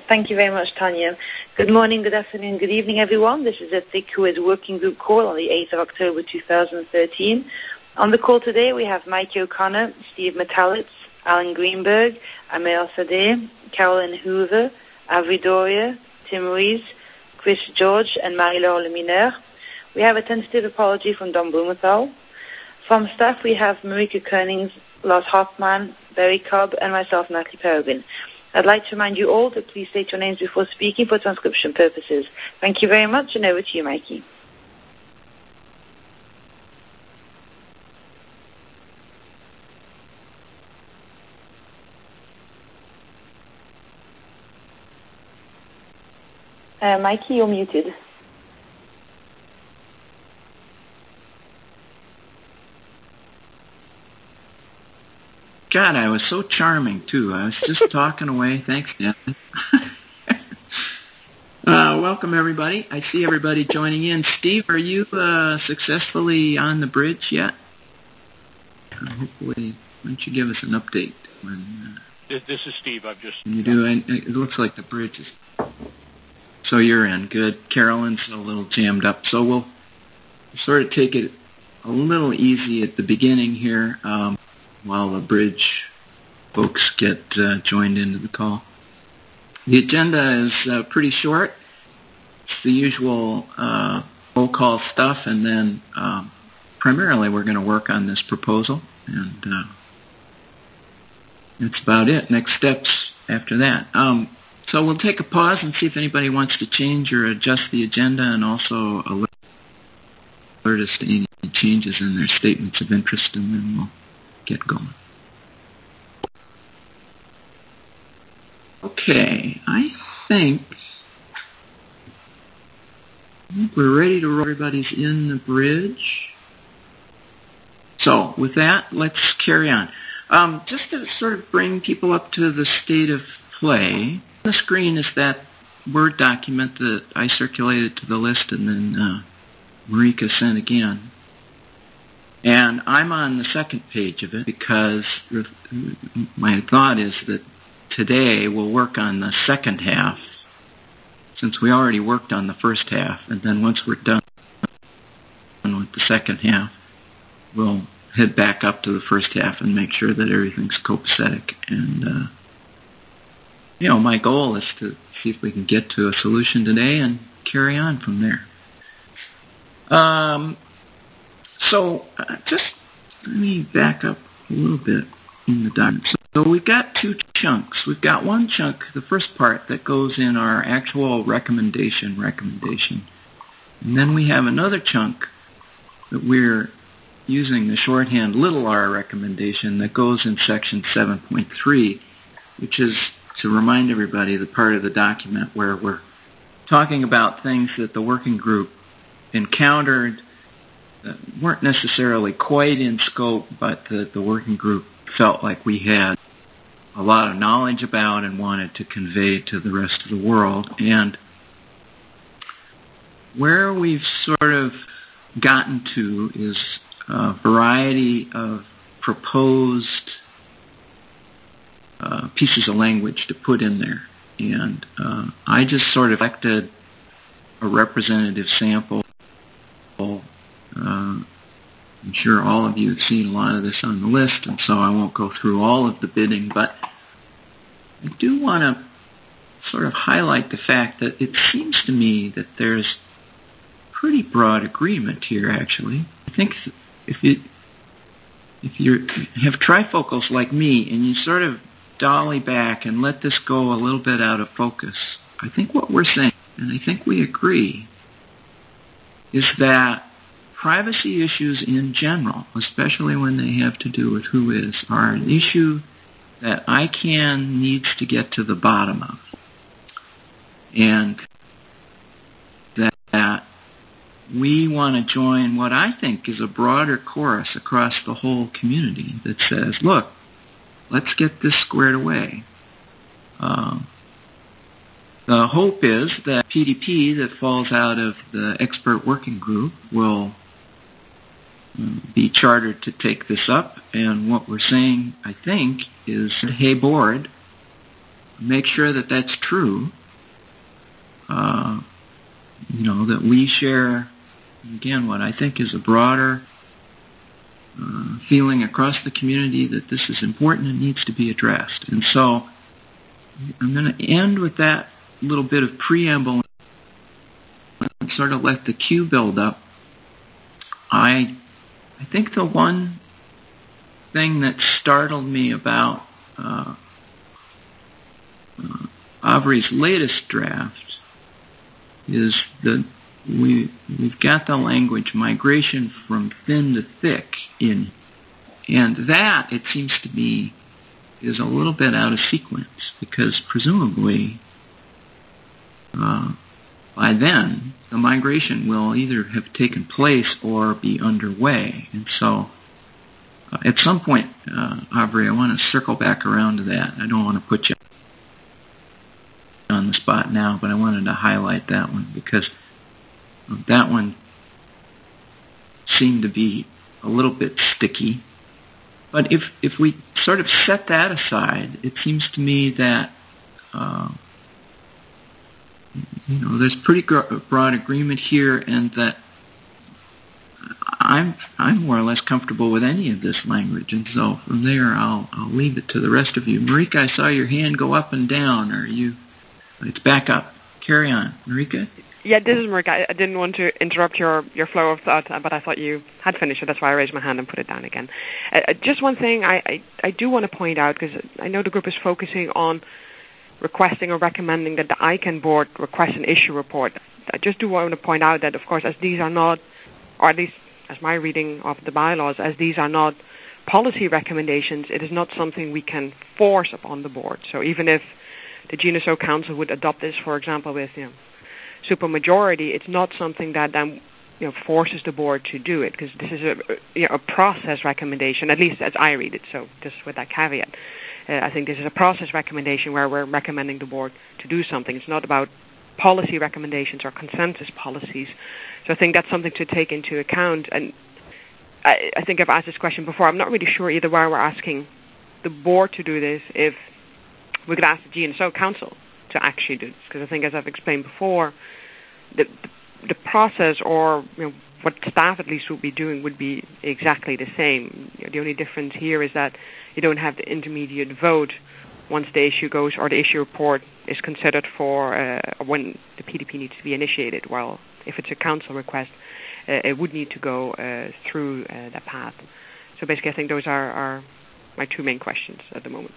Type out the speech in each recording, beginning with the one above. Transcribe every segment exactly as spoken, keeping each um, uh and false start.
Thank you very much, Tanya. Good morning, good afternoon, good evening, everyone. This is a T I C U S working group call on the eighth of October two thousand thirteen. On the call today, we have Mikey O'Connor, Steve Metalitz, Alan Greenberg, Amir Sadeh, Carolyn Hoover, Avri Doria, Tim Ruiz, Chris George, and Marie-Laure Lemineur. We have a tentative apology from Don Blumenthal. From staff, we have Marika Koenings, Lars Hoffman, Barry Cobb, and myself, Natalie Peregrine. I'd like to remind you all to please state your names before speaking for transcription purposes. Thank you very much, and over to you, Mikey. Uh, Mikey, you're muted. God, I was so charming, too. I was just talking away. Thanks, Dan. uh, welcome, everybody. I see everybody joining in. Steve, are you uh, successfully on the bridge yet? Uh, hopefully, why don't you give us an update? When, uh, this, this is Steve. I've just... You do. And it looks like the bridge is... So you're in. Good. Carolyn's a little jammed up. So we'll sort of take it a little easy at the beginning here. Um, while the bridge folks get uh, joined into the call. The agenda is uh, pretty short. It's the usual uh, roll call stuff, and then um, primarily we're going to work on this proposal, and uh, that's about it. Next steps after that. Um, so we'll take a pause and see if anybody wants to change or adjust the agenda, and also alert us to any changes in their statements of interest, and then we'll get going. Okay, I think, I think we're ready to roll. Everybody's in the bridge. So with that, let's carry on. Um, just to sort of bring people up to the state of play, on the screen is that Word document that I circulated to the list and then uh, Marika sent again. And I'm on the second page of it because my thought is that today we'll work on the second half, since we already worked on the first half. And then once we're done with the second half, we'll head back up to the first half and make sure that everything's copacetic. And, uh, you know, my goal is to see if we can get to a solution today and carry on from there. Um... So uh, just let me back up a little bit in the document. So, so we've got two chunks. We've got one chunk, the first part, that goes in our actual recommendation recommendation. And then we have another chunk that we're using the shorthand little r recommendation that goes in section seven point three, which is, to remind everybody, the part of the document where we're talking about things that the working group encountered that weren't necessarily quite in scope, but that the working group felt like we had a lot of knowledge about and wanted to convey to the rest of the world. And where we've sort of gotten to is a variety of proposed uh, pieces of language to put in there. And uh, I just sort of selected a representative sample. Uh, I'm sure all of you have seen a lot of this on the list, and so I won't go through all of the bidding, but I do want to sort of highlight the fact that it seems to me that there's pretty broad agreement here, actually. I think if you if you have trifocals like me and you sort of dolly back and let this go a little bit out of focus, I think what we're saying, and I think we agree, is that privacy issues in general, especially when they have to do with who is, are an issue that I C A N needs to get to the bottom of. And that, that we want to join what I think is a broader chorus across the whole community that says, look, let's get this squared away. Um, the hope is that P D P that falls out of the expert working group will be chartered to take this up, and what we're saying, I think, is, hey board, make sure that that's true. Uh, you know, that we share, again, what I think is a broader uh, feeling across the community that this is important and needs to be addressed. And so I'm going to end with that little bit of preamble and sort of let the queue build up. I, I think the one thing that startled me about uh, uh, Aubrey's latest draft is that we, we've got the language migration from thin to thick in, and that, it seems to me, is a little bit out of sequence, because presumably uh, by then the migration will either have taken place or be underway. And so uh, at some point, uh, Aubrey, I want to circle back around to that. I don't want to put you on the spot now, but I wanted to highlight that one because that one seemed to be a little bit sticky. But if if we sort of set that aside, it seems to me that uh, you know there's pretty gr- broad agreement here, and that I'm I'm more or less comfortable with any of this language. And so from there, I'll I'll leave it to the rest of you. Marika, I saw your hand go up and down. Are you? It's back up. Carry on, Marika. Yeah, this is Marika. I, I didn't want to interrupt your, your flow of thought, but I thought you had finished it. That's why I raised my hand and put it down again. Uh, just one thing I, I, I do want to point out, because I know the group is focusing on requesting or recommending that the I C A N board request an issue report. I just do want to point out that, of course, as these are not, or at least as my reading of the bylaws, as these are not policy recommendations, it is not something we can force upon the board. So even if the G N S O Council would adopt this, for example, with you know, supermajority, it's not something that then you know forces the board to do it, because this is a you know, a process recommendation, at least as I read it. So just with that caveat, uh, I think this is a process recommendation where we're recommending the board to do something. It's not about policy recommendations or consensus policies. So I think that's something to take into account. And I, I think I've asked this question before. I'm not really sure either why we're asking the board to do this if we could ask the G N S O Council to actually do this, because I think, as I've explained before, the, the, the process, or you know, what staff at least would be doing, would be exactly the same. You know, the only difference here is that you don't have the intermediate vote once the issue goes, or the issue report is considered for uh, when the P D P needs to be initiated. Well, if it's a council request, uh, it would need to go uh, through uh, that path. So basically, I think those are, are my two main questions at the moment.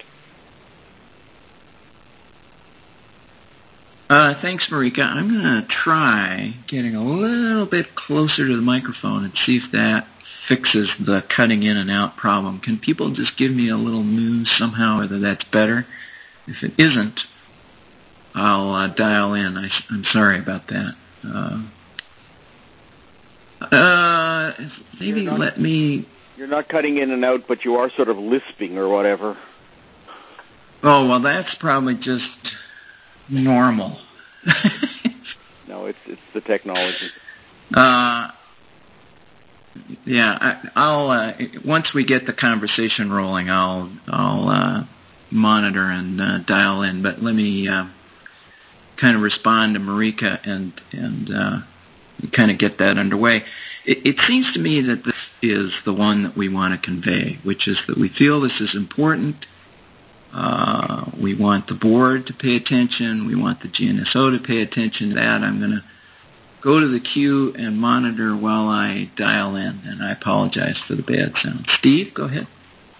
Uh, thanks, Marika. I'm going to try getting a little bit closer to the microphone and see if that fixes the cutting in and out problem. Can people just give me a little news somehow whether that's better? If it isn't, I'll uh, dial in. I, I'm sorry about that. Uh, uh, maybe not, let me... You're not cutting in and out, but you are sort of lisping or whatever. Oh, well, that's probably just... normal. No, it's it's the technology. Uh, yeah, I, I'll uh, once we get the conversation rolling, I'll I'll uh, monitor and uh, dial in. But let me uh, kind of respond to Marika and and uh, kind of get that underway. It, it seems to me that this is the one that we want to convey, which is that we feel this is important. Uh, we want the board to pay attention. We want the G N S O to pay attention to that. I'm going to go to the queue and monitor while I dial in, and I apologize for the bad sound. Steve, go ahead.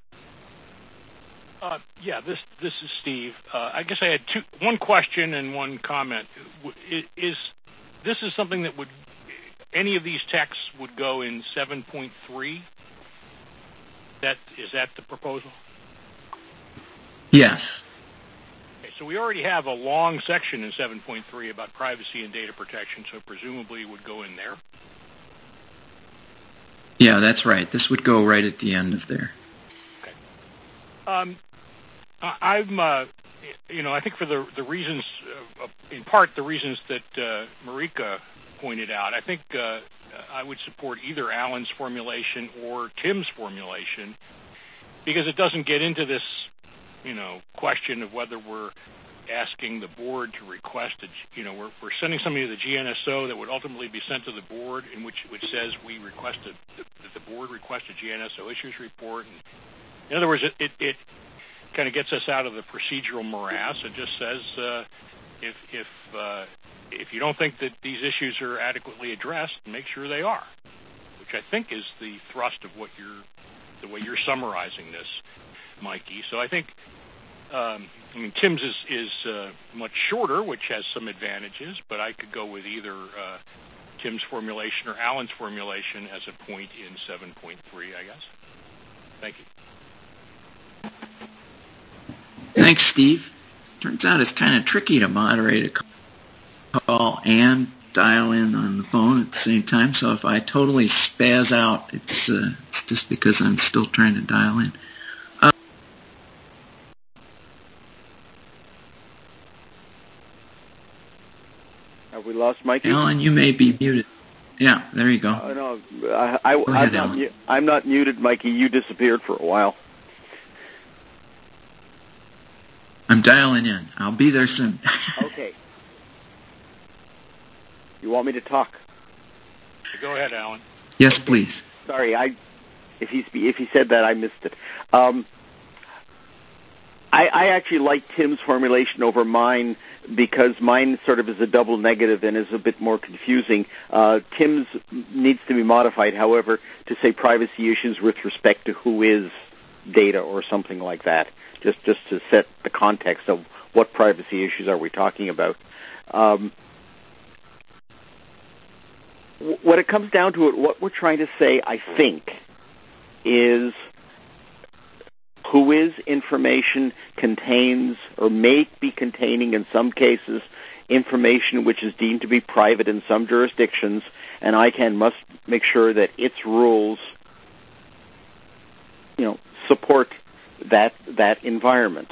Uh, yeah, this this is Steve. Uh, I guess I had two, one question and one comment. Is this is something that would, any of these texts would go in seven point three? That is that the proposal? Yes. Okay, so we already have a long section in seven point three about privacy and data protection, so presumably it would go in there. Yeah, that's right. This would go right at the end of there. Okay. Um, I'm, uh, you know, I think for the the reasons, uh, in part the reasons that uh, Marika pointed out, I think uh, I would support either Alan's formulation or Tim's formulation, because it doesn't get into this, you know, question of whether we're asking the board to request, a, you know, we're, we're sending something to the G N S O that would ultimately be sent to the board, in which which says we requested that the board request a G N S O issues report. And in other words, it, it, it kind of gets us out of the procedural morass. It just says uh, if if uh, if you don't think that these issues are adequately addressed, make sure they are, which I think is the thrust of what you're the way you're summarizing this, Mikey. So I think. Um, I mean, Tim's is, is uh, much shorter, which has some advantages, but I could go with either uh, Tim's formulation or Alan's formulation as a point in seven point three, I guess. Thank you. Thanks, Steve. Turns out it's kind of tricky to moderate a call and dial in on the phone at the same time, so if I totally spaz out, it's, uh, it's just because I'm still trying to dial in. Have we lost Mikey? Alan, you may be muted. Yeah, there you go. Uh, no, I, I, go I'm, ahead, not, I'm not muted, Mikey. You disappeared for a while. I'm dialing in. I'll be there soon. Okay. You want me to talk? Go ahead, Alan. Yes, please. Sorry, I if he if he said that, I missed it. Um, I, I actually like Tim's formulation over mine because mine sort of is a double negative and is a bit more confusing. Uh, Tim's needs to be modified, however, to say privacy issues with respect to who is data or something like that, just just to set the context of what privacy issues are we talking about. Um, w- when it comes down to it, what we're trying to say, I think, is who is information contains or may be containing in some cases information which is deemed to be private in some jurisdictions, and I C A N must make sure that its rules, you know, support that that environment.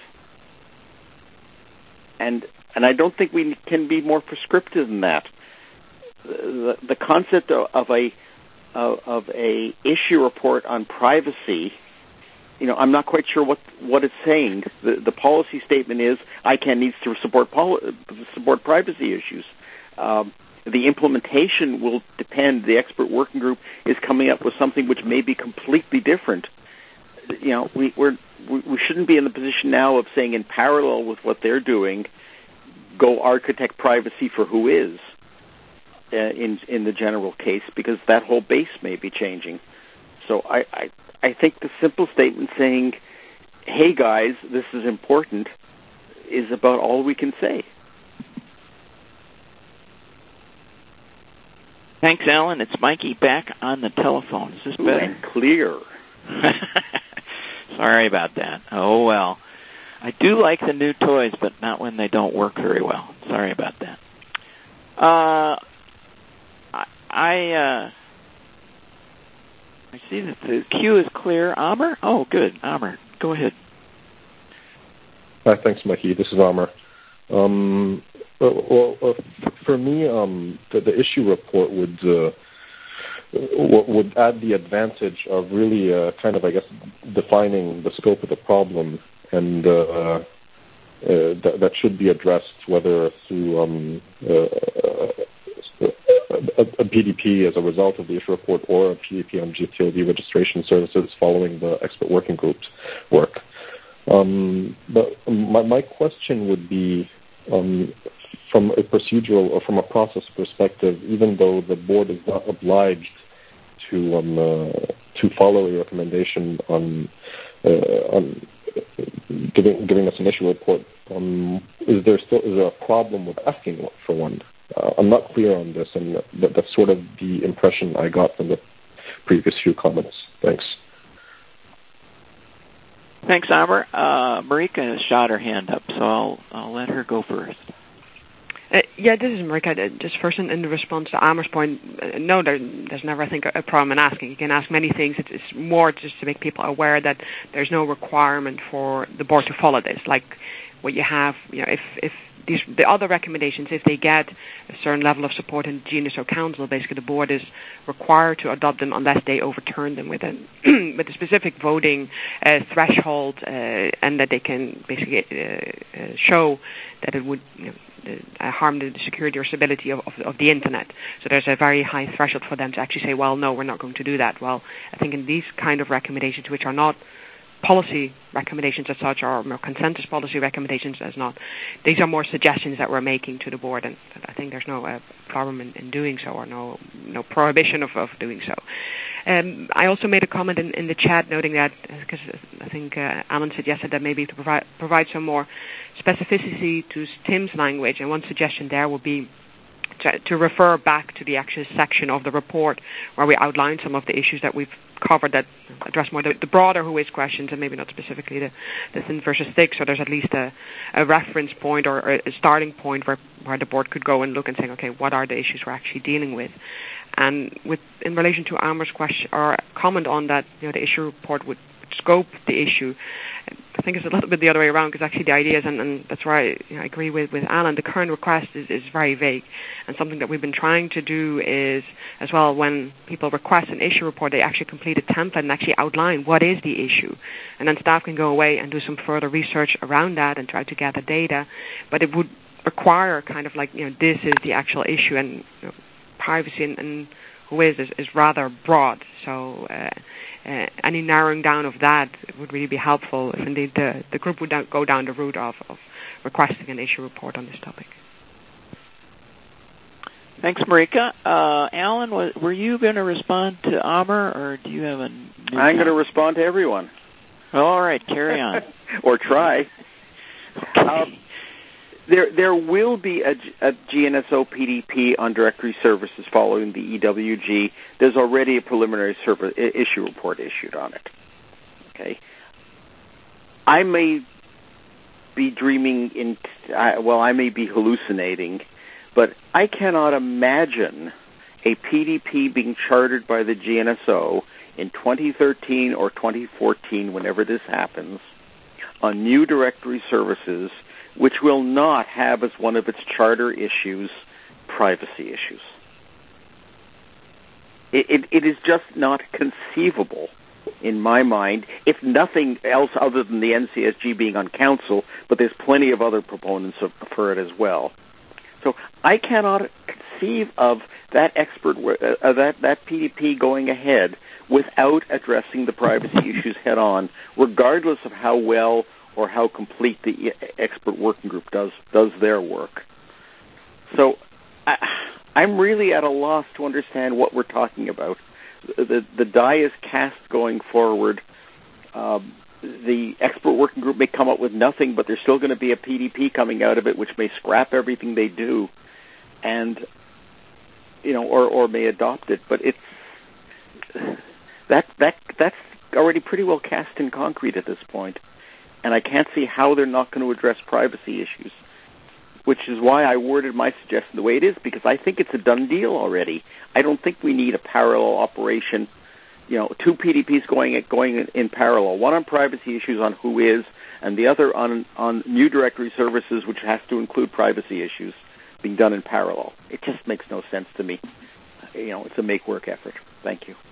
And and I don't think we can be more prescriptive than that. The, the concept of, of a of, of a issue report on privacy, you know, I'm not quite sure what, what it's saying. The, the policy statement is I C A N needs to support poli- support privacy issues. Um, the implementation will depend. The expert working group is coming up with something which may be completely different. You know, we we're, we shouldn't be in the position now of saying in parallel with what they're doing, go architect privacy for who is uh, in in the general case, because that whole base may be changing. So I. I I think the simple statement saying, hey, guys, this is important, is about all we can say. Thanks, Alan. It's Mikey back on the telephone. Is this better? And clear. Sorry about that. Oh, well. I do like the new toys, but not when they don't work very well. Sorry about that. Uh, I... I uh, I see that the queue is clear. Amr? Oh, good. Amr, go ahead. Hi, thanks, Mikey. This is Amr. Um, well, uh, for me, um, the, the issue report would uh, would add the advantage of really uh, kind of, I guess, defining the scope of the problem, and uh, uh, that, that should be addressed whether through um, uh, A, a P D P as a result of the issue report, or a P D P on G T O D registration services following the expert working group's work. Um, but my, my question would be, um, from a procedural or from a process perspective, even though the board is not obliged to um, uh, to follow a recommendation on uh, on giving giving us an issue report, um, is there still is there a problem with asking for one? Uh, I'm not clear on this, and that, that's sort of the impression I got from the previous few comments. Thanks. Thanks, Amr. Uh, Marika has shot her hand up, so I'll, I'll let her go first. Uh, yeah, this is Marika. Just first in, in the response to Amr's point, uh, no, there, there's never, I think, a, a problem in asking. You can ask many things. It's, it's more just to make people aware that there's no requirement for the board to follow this. Like what you have, you know, if, if these, the other recommendations, if they get a certain level of support in the G N S O Council, basically the board is required to adopt them unless they overturn them with a, with a specific voting uh, threshold, uh, and that they can basically uh, uh, show that it would you know, uh, harm the security or stability of, of, of the Internet. So there's a very high threshold for them to actually say, well, no, we're not going to do that. Well, I think in these kind of recommendations, which are not policy recommendations as such, or more consensus policy recommendations as not, these are more suggestions that we're making to the board, and I think there's no uh, problem in, in doing so, or no no prohibition of, of doing so. Um, I also made a comment in, in the chat noting that, because I think uh, Alan suggested that maybe to provide provide some more specificity to Tim's language, and one suggestion there would be to, to refer back to the actual section of the report where we outline some of the issues that we've covered that address more the, the broader who is questions, and maybe not specifically the, the thin versus thick, so there's at least a, a reference point or a starting point where, where the board could go and look and say, okay, what are the issues we're actually dealing with? And with in relation to Amer's question or comment on that, you know, the issue report would scope the issue. I think it's a little bit the other way around, because actually the idea is, and, and that's where I, you know, I agree with, with Alan, the current request is, is very vague, and something that we've been trying to do is, as well, when people request an issue report, they actually complete a template and actually outline what is the issue, and then staff can go away and do some further research around that and try to gather data, but it would require kind of like, you know, this is the actual issue, and you know, privacy and, and who is, is is rather broad, so uh, uh, any narrowing down of that would really be helpful if indeed the, the group would go down the route of, of requesting an issue report on this topic. Thanks, Marika. Uh, Alan, was, were you going to respond to Amer, or do you have a new I'm going to respond to everyone. All right, carry on. Or try. Okay. Um, There there will be a, a G N S O P D P on directory services following the E W G. There's already a preliminary service, issue report issued on it. Okay. I may be dreaming in, uh, well, I may be hallucinating, but I cannot imagine a P D P being chartered by the G N S O in twenty thirteen or twenty fourteen, whenever this happens, on new directory services, which will not have as one of its charter issues privacy issues. It, it, it is just not conceivable in my mind, if nothing else other than the N C S G being on council, but there's plenty of other proponents of, for it as well. So I cannot conceive of that expert, uh, that, that P D P going ahead without addressing the privacy issues head on, regardless of how well or how complete the expert working group does does their work. So I, I'm really at a loss to understand what we're talking about. The the die is cast going forward. Um, the expert working group may come up with nothing, but there's still going to be a P D P coming out of it, which may scrap everything they do, and you know, or or may adopt it. But it's that that that's already pretty well cast in concrete at this point. And I can't see how they're not going to address privacy issues, which is why I worded my suggestion the way it is, because I think it's a done deal already. I don't think we need a parallel operation, you know, two P D Ps going going in, in parallel, one on privacy issues on who is, and the other on, on new directory services, which has to include privacy issues, being done in parallel. It just makes no sense to me. You know, it's a make-work effort. Thank you.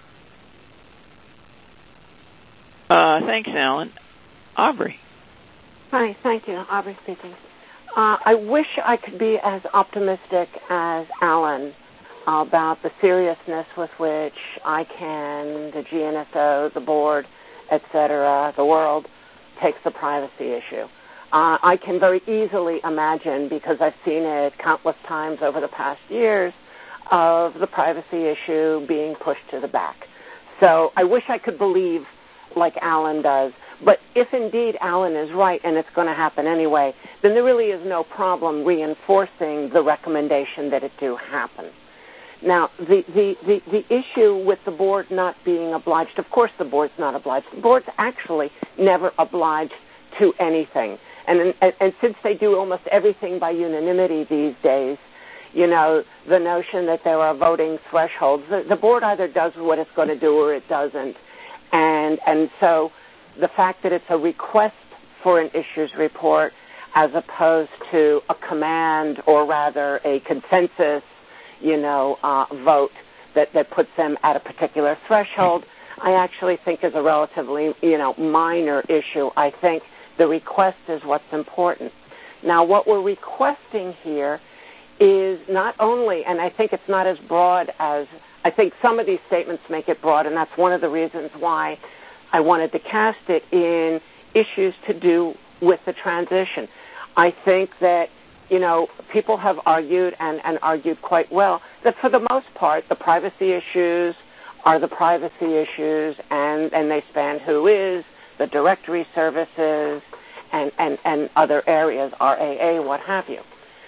Uh, thanks, Alan. Aubrey. Hi, thank you. Aubrey speaking. Uh, I wish I could be as optimistic as Alan about the seriousness with which I can, the G N S O, the board, et cetera, the world, takes the privacy issue. Uh, I can very easily imagine, because I've seen it countless times over the past years, of the privacy issue being pushed to the back. So I wish I could believe like Alan does. But if indeed Alan is right and it's going to happen anyway, then there really is no problem reinforcing the recommendation that it do happen. Now, the, the, the, the issue with the board not being obliged, of course the board's not obliged. The board's actually never obliged to anything. And, and, and since they do almost everything by unanimity these days, you know, the notion that there are voting thresholds, the, the board either does what it's going to do or it doesn't. And and so the fact that it's a request for an issues report, as opposed to a command or rather a consensus, you know, uh, vote that, that puts them at a particular threshold, I actually think is a relatively, you know, minor issue. I think the request is what's important. Now, what we're requesting here is not only, and I think it's not as broad as, I think some of these statements make it broad, and that's one of the reasons why I wanted to cast it in issues to do with the transition. I think that, you know, people have argued and, and argued quite well that for the most part, the privacy issues are the privacy issues, and, and they span who is, the directory services, and, and, and other areas, R A A, what have you.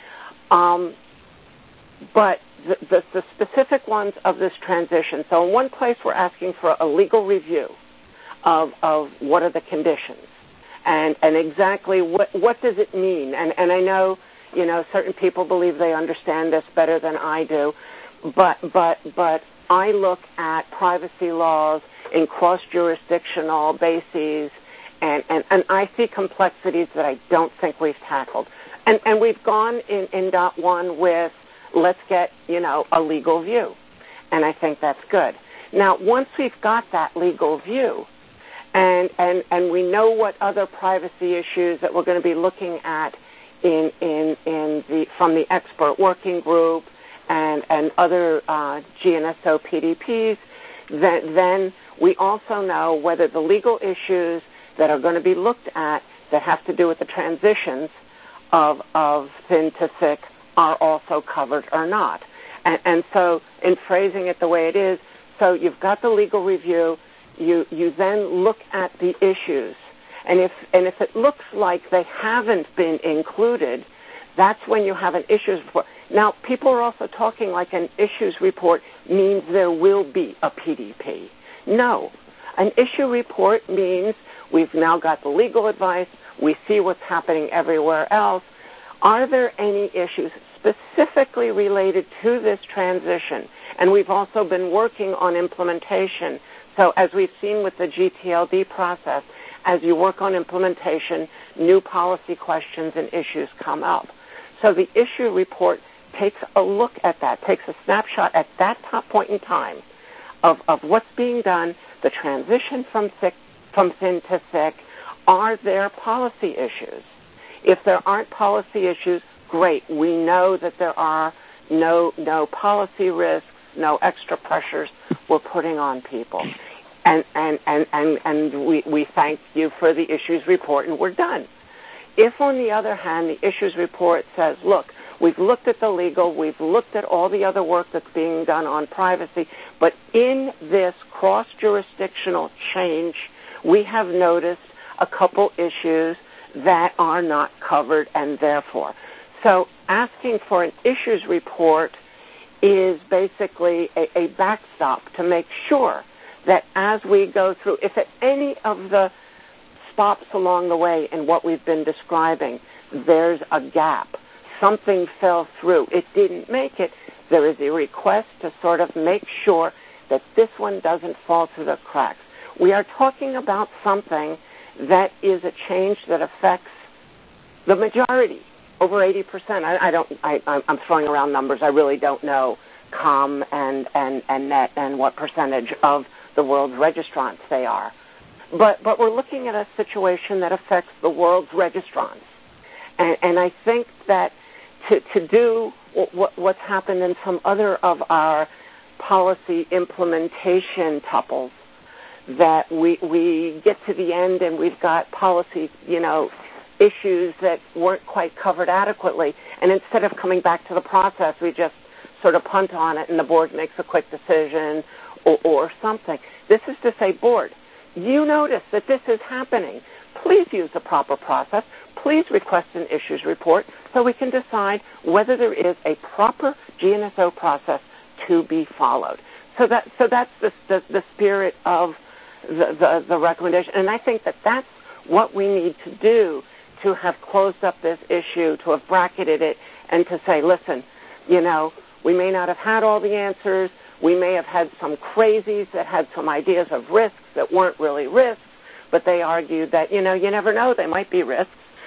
Um, but the, the, the specific ones of this transition, so in one place we're asking for a legal review of, of what are the conditions and, and exactly what, what does it mean. And, and I know, you know, certain people believe they understand this better than I do, but, but, but I look at privacy laws in cross-jurisdictional bases, and, and, and I see complexities that I don't think we've tackled. And, and we've gone in, in dot one with, let's get, you know, a legal view. And I think that's good. Now, once we've got that legal view, and, and, and we know what other privacy issues that we're going to be looking at in, in, in the, from the expert working group and, and other uh, G N S O P D Ps, then, then we also know whether the legal issues that are going to be looked at that have to do with the transitions of, of thin to thick are also covered or not. And, and so in phrasing it the way it is, so you've got the legal review, you, you then look at the issues, and if, and if it looks like they haven't been included, that's when you have an issues report. Now, people are also talking like an issues report means there will be a P D P. No. An issue report means we've now got the legal advice, we see what's happening everywhere else. Are there any issues specifically related to this transition? And we've also been working on implementation. So as we've seen with the G T L D process, as you work on implementation, new policy questions and issues come up. So the issue report takes a look at that, takes a snapshot at that top point in time of, of what's being done, the transition from thick, from thin to thick. Are there policy issues? If there aren't policy issues, great. We know that there are no no policy risks, no extra pressures we're putting on people. And and, and, and, and we, we thank you for the issues report, and we're done. If, on the other hand, the issues report says, look, we've looked at the legal, we've looked at all the other work that's being done on privacy, but in this cross-jurisdictional change, we have noticed a couple issues that are not covered, and therefore. So asking for an issues report is basically a, a backstop to make sure that as we go through, if at any of the stops along the way in what we've been describing, there's a gap, something fell through, it didn't make it, there is a request to sort of make sure that this one doesn't fall through the cracks. We are talking about something that is a change that affects the majority, over eighty percent. I, I don't. I, I'm throwing around numbers. I really don't know Com and, and, and Net and what percentage of the world's registrants they are. But but we're looking at a situation that affects the world's registrants, and, and I think that to to do what, what's happened in some other of our policy implementation tuples, that we we get to the end and we've got policy, you know, issues that weren't quite covered adequately, and instead of coming back to the process, we just sort of punt on it and the board makes a quick decision or, or something. This is to say, board, you notice that this is happening. Please use the proper process. Please request an issues report so we can decide whether there is a proper G N S O process to be followed. So that so that's the the, the spirit of the, the, the recommendation, and I think that that's what we need to do to have closed up this issue, to have bracketed it, and to say, listen, you know, we may not have had all the answers. We may have had some crazies that had some ideas of risks that weren't really risks, but they argued that, you know, you never know, they might be risks.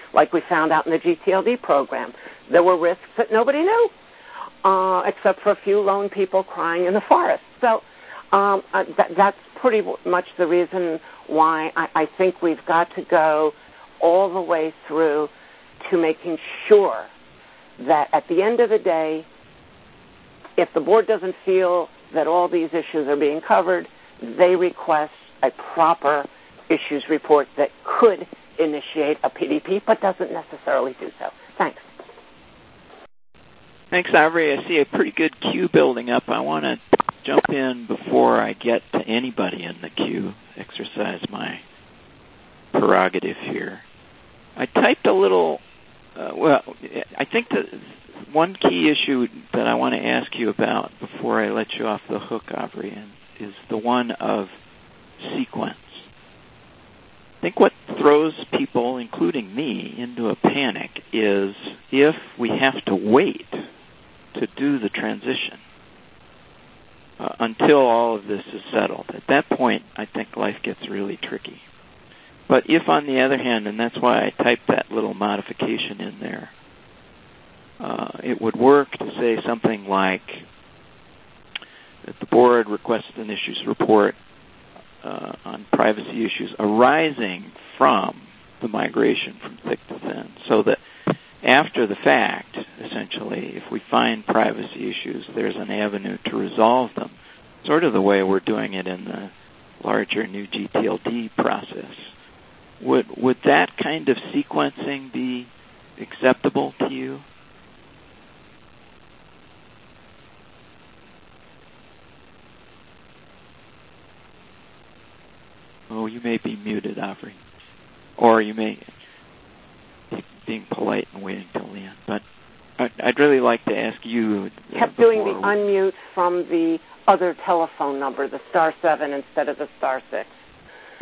like we found out in the G T L D program. There were risks that nobody knew, uh, except for a few lone people crying in the forest. So um, uh, th- that's pretty much the reason why I, I think we've got to go all the way through to making sure that at the end of the day, if the board doesn't feel that all these issues are being covered, they request a proper issues report that could initiate a P D P, but doesn't necessarily do so. Thanks. Thanks, Aubrey. I see a pretty good queue building up. I want to jump in before I get to anybody in the queue, exercise my prerogative here. I typed a little, uh, well, I think that one key issue that I want to ask you about before I let you off the hook, Aubrey, is the one of sequence. I think what throws people, including me, into a panic is if we have to wait to do the transition uh, until all of this is settled. At that point, I think life gets really tricky. But if, on the other hand, and that's why I typed that little modification in there, uh, it would work to say something like that the board requests an issues report uh, on privacy issues arising from the migration from thick to thin, so that after the fact, essentially, if we find privacy issues, there's an avenue to resolve them, sort of the way we're doing it in the larger new G T L D process. Would would that kind of sequencing be acceptable to you? Oh, you may be muted, Aubrey. Or you may be being polite and waiting till the end. But I'd really like to ask you... Uh, kept doing the unmute from the other telephone number, the star seven instead of the star six. uh,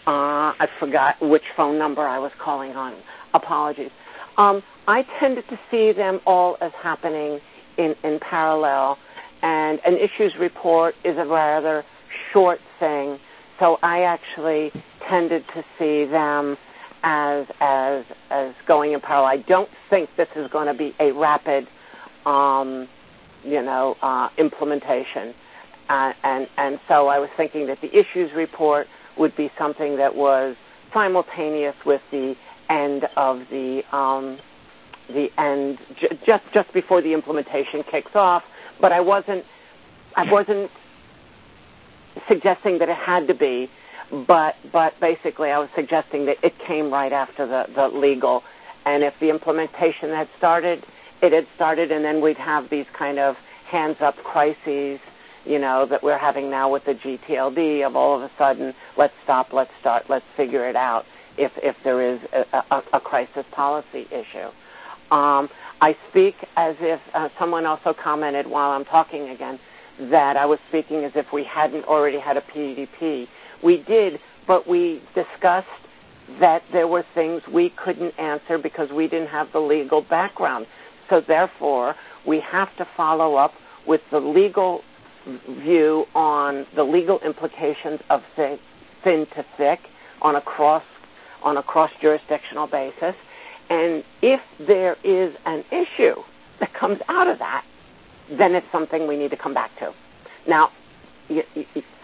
I forgot which phone number I was calling on. Apologies. Um, I tended to see them all as happening in, in parallel, and an issues report is a rather short thing, so I actually tended to see them as as as going in parallel. I don't think this is going to be a rapid, um, you know, uh, implementation, uh, and and so I was thinking that the issues report would be something that was simultaneous with the end of the um, the end, j- just just before the implementation kicks off. But I wasn't I wasn't suggesting that it had to be, but but basically I was suggesting that it came right after the, the legal, and if the implementation had started, it had started, and then we'd have these kind of hands-up crises, you know, that we're having now with the G T L D of all of a sudden, let's stop, let's start, let's figure it out if if there is a, a, a crisis policy issue. Um, I speak as if uh, someone also commented while I'm talking again that I was speaking as if we hadn't already had a P D P. We did, but we discussed that there were things we couldn't answer because we didn't have the legal background. So therefore, we have to follow up with the legal view on the legal implications of thin, thin to thick on a cross on a cross-jurisdictional basis. And if there is an issue that comes out of that, then it's something we need to come back to. Now, you, you,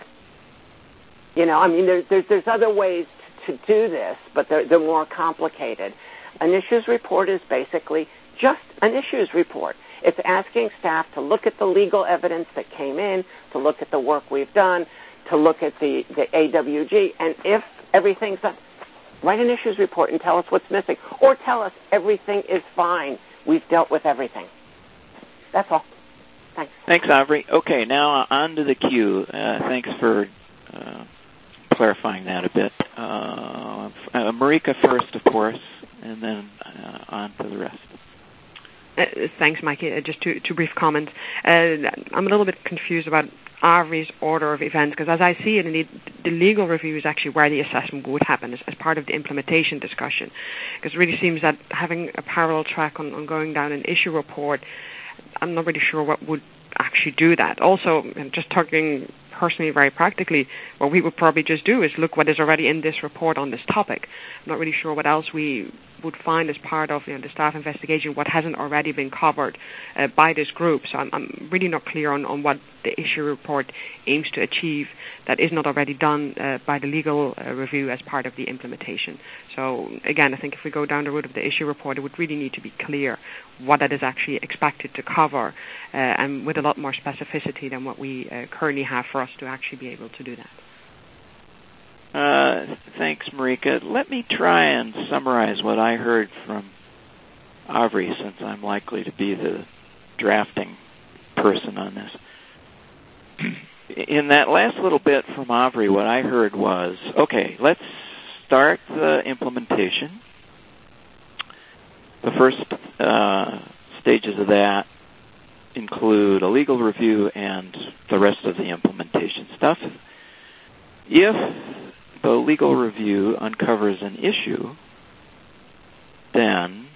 you know, I mean, there, there's, there's other ways to, to do this, but they're, they're more complicated. An issues report is basically just an issues report. It's asking staff to look at the legal evidence that came in, to look at the work we've done, to look at the, the A W G, and if everything's done, write an issues report and tell us what's missing, or tell us everything is fine. We've dealt with everything. That's all. Thanks. Thanks, Aubrey. Okay, now on to the queue. Uh, thanks for uh, clarifying that a bit. Uh, uh, Marika first, of course, and then uh, on to the rest. Uh, thanks, Mikey. Uh, just two, two brief comments. Uh, I'm a little bit confused about Aubrey's order of events, because as I see it, indeed, the legal review is actually where the assessment would happen as, as part of the implementation discussion. Because it really seems that having a parallel track on, on going down an issue report, I'm not really sure what would actually do that. Also, just talking personally very practically, what we would probably just do is look what is already in this report on this topic. I'm not really sure what else we would find as part of you know, the staff investigation what hasn't already been covered uh, by this group. So I'm, I'm really not clear on, on what the issue report aims to achieve that is not already done uh, by the legal uh, review as part of the implementation. So again, I think if we go down the route of the issue report, it would really need to be clear what that is actually expected to cover uh, and with a lot more specificity than what we uh, currently have for us to actually be able to do that. Uh, thanks, Marika. Let me try and summarize what I heard from Avri, since I'm likely to be the drafting person on this. In that last little bit from Avri, what I heard was, okay, let's start the implementation. The first uh, stages of that include a legal review and the rest of the implementation stuff. If the legal review uncovers an issue, then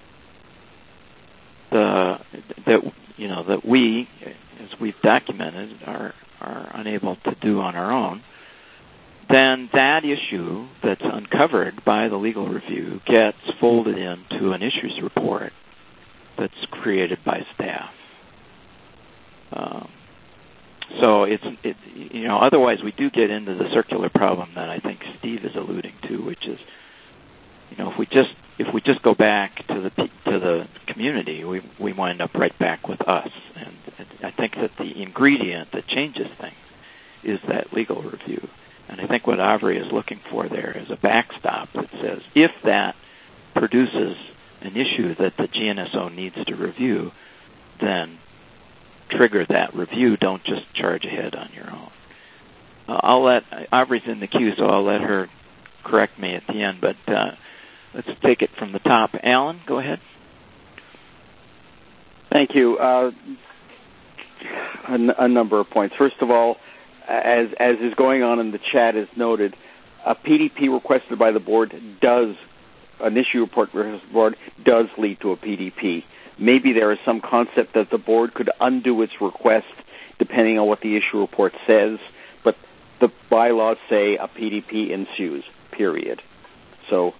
the that you know that we, as we've documented, are are unable to do on our own, then that issue that's uncovered by the legal review gets folded into an issues report that's created by staff. Um, so it's it, you know otherwise we do get into the circular problem that I think Steve is alluding to, which is you know if we just if we just go back to the to the community, we we wind up right back with us. And I think that the ingredient that changes things is that legal review. And I think what Avri is looking for there is a backstop that says if that produces an issue that the G N S O needs to review, then trigger that review. Don't just charge ahead on your own. Uh, I'll let Avri's in the queue, so I'll let her correct me at the end. But uh, let's take it from the top. Alan, go ahead. Thank you. Uh, a, n- a number of points. First of all, as as is going on in the chat, as noted, a P D P requested by the board does, an issue report requested by the board does lead to a P D P. Maybe there is some concept that the board could undo its request depending on what the issue report says, but the bylaws say a P D P ensues, period. So,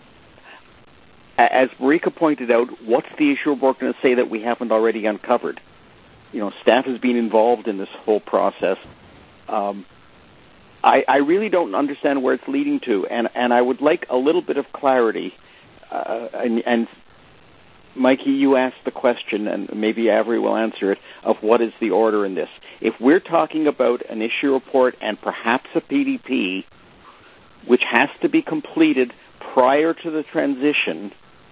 as Marika pointed out, what's the issue report going to say that we haven't already uncovered? You know, staff has been involved in this whole process. Um, I, I really don't understand where it's leading to, and, and I would like a little bit of clarity. Uh, and, and Mikey, you asked the question, and maybe Avri will answer it, of what is the order in this. If we're talking about an issue report and perhaps a P D P, which has to be completed prior to the transition,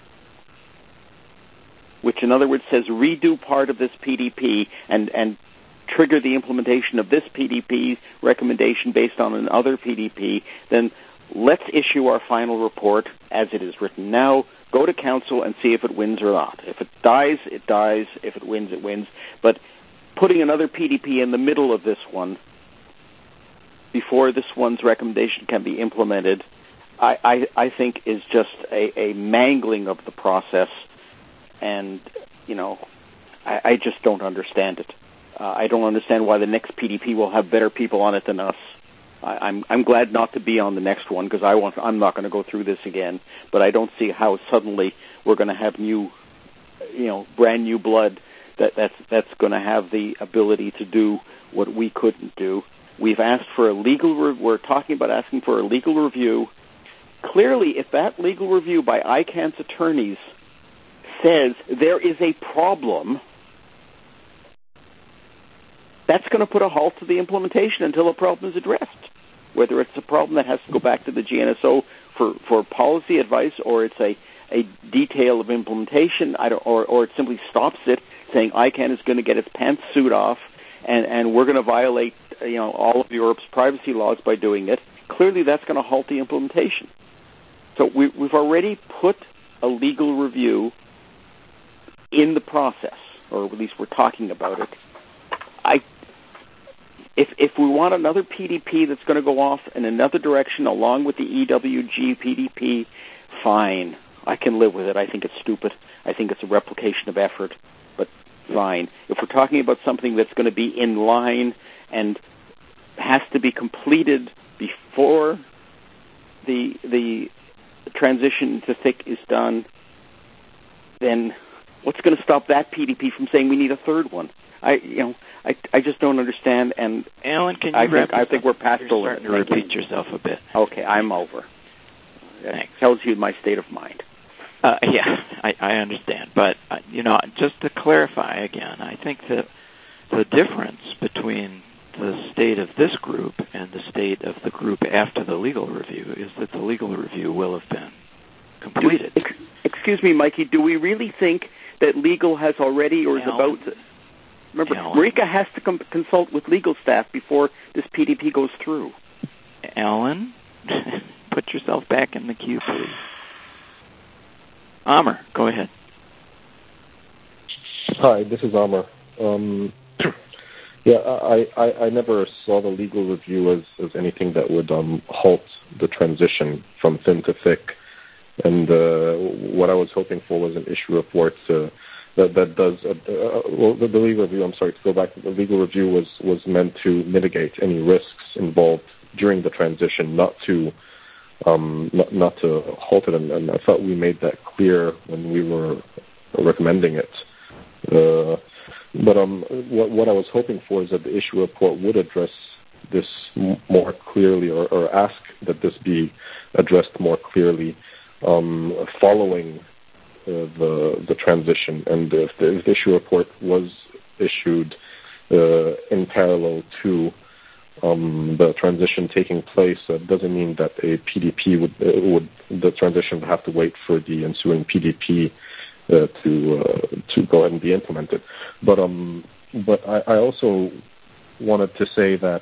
which in other words says redo part of this P D P and, and trigger the implementation of this P D P recommendation based on another P D P, then let's issue our final report as it is written now, go to council and see if it wins or not. If it dies, it dies. If it wins, it wins. But putting another P D P in the middle of this one before this one's recommendation can be implemented, I, I, I think is just a, a mangling of the process, and, you know, I, I just don't understand it. Uh, I don't understand why the next P D P will have better people on it than us. I, I'm I'm glad not to be on the next one because I want I'm not going to go through this again. But I don't see how suddenly we're going to have new, you know, brand new blood that that's that's going to have the ability to do what we couldn't do. We've asked for a legal. Re- we're talking about asking for a legal review. Clearly, if that legal review by I CAN's attorneys says there is a problem, that's going to put a halt to the implementation until a problem is addressed. Whether it's a problem that has to go back to the G N S O for, for policy advice, or it's a, a detail of implementation, I don't, or, or it simply stops it, saying I CAN is going to get its pantsuit off, and, and we're going to violate you know all of Europe's privacy laws by doing it. Clearly, that's going to halt the implementation. So we, we've already put a legal review in the process, or at least we're talking about it. I. If if we want another P D P that's going to go off in another direction along with the E W G P D P, fine. I can live with it. I think it's stupid. I think it's a replication of effort, but fine. If we're talking about something that's going to be in line and has to be completed before the the the transition to thick is done, then what's going to stop that P D P from saying we need a third one? I, you know, I, I just don't understand. And Alan, can you I think I think we're past You're the starting to repeat yourself a bit. Okay, I'm over. That Thanks. tells you my state of mind. Uh, yeah, I, I understand. But, uh, you know, just to clarify again, I think that the difference between the state of this group and the state of the group after the legal review is that the legal review will have been completed. Do, ex- excuse me, Mikey, do we really think that legal has already or is Alan, about to... Remember, Alan, Marika has to com- consult with legal staff before this P D P goes through. Alan, put yourself back in the queue, please. Amr, go ahead. Hi, this is Amr. Um, yeah, I, I, I never saw the legal review as, as anything that would um, halt the transition from thin to thick. And uh, what I was hoping for was an issue report uh, that, that does, uh, uh, well, the, the legal review, I'm sorry, to go back, the legal review was, was meant to mitigate any risks involved during the transition, not to Um, not, not to halt it, and, and I thought we made that clear when we were recommending it. Uh, but um, what, what I was hoping for is that the issue report would address this m- more clearly, or, or ask that this be addressed more clearly um, following uh, the the transition. And if the, if the issue report was issued uh, in parallel to Um, the transition taking place, uh, doesn't mean that a P D P would, uh, would the transition would have to wait for the ensuing P D P uh, to uh, to go ahead and be implemented. But um, but I, I also wanted to say that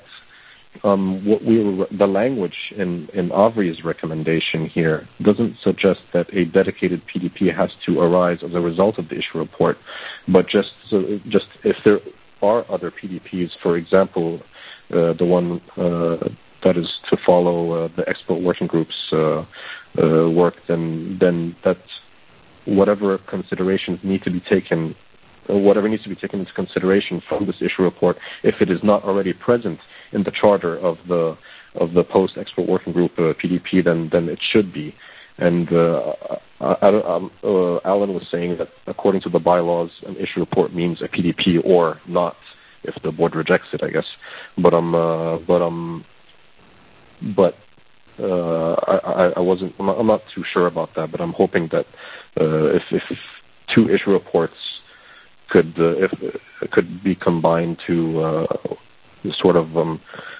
um, what we were, the language in in Avri's recommendation here doesn't suggest that a dedicated P D P has to arise as a result of the issue report, but just so, just if there are other P D Ps, for example. Uh, the one uh, that is to follow uh, the expert working group's uh, uh, work, then then that whatever considerations need to be taken, uh, whatever needs to be taken into consideration from this issue report, if it is not already present in the charter of the of the post expert working group uh, P D P, then then it should be. And uh, I, I, um, uh, Alan was saying that according to the bylaws, an issue report means a P D P or not, if the board rejects it, I guess. But um, uh, but um, but uh, I, I wasn't. I'm not, I'm not too sure about that. But I'm hoping that uh, if, if two issue reports could uh, if could be combined to uh, sort of um,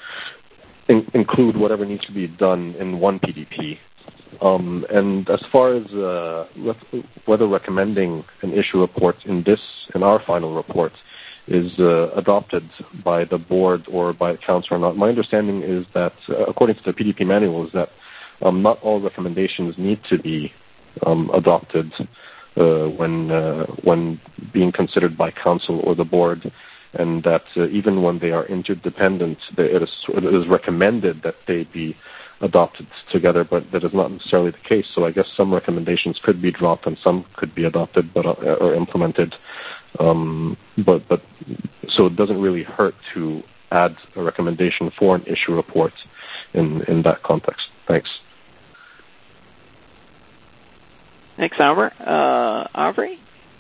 in, include whatever needs to be done in one P D P. Um, and as far as uh, whether recommending an issue report in this in our final report is uh, adopted by the board or by council or not. My understanding is that, uh, according to the P D P manual, is that um, not all recommendations need to be um, adopted uh, when uh, when being considered by council or the board, and that uh, even when they are interdependent, it is, it is recommended that they be adopted together, but that is not necessarily the case. So I guess some recommendations could be dropped and some could be adopted but uh, or implemented. Um, but but so it doesn't really hurt to add a recommendation for an issue report in, in that context. Thanks. Thanks, Albert. Uh, Avri?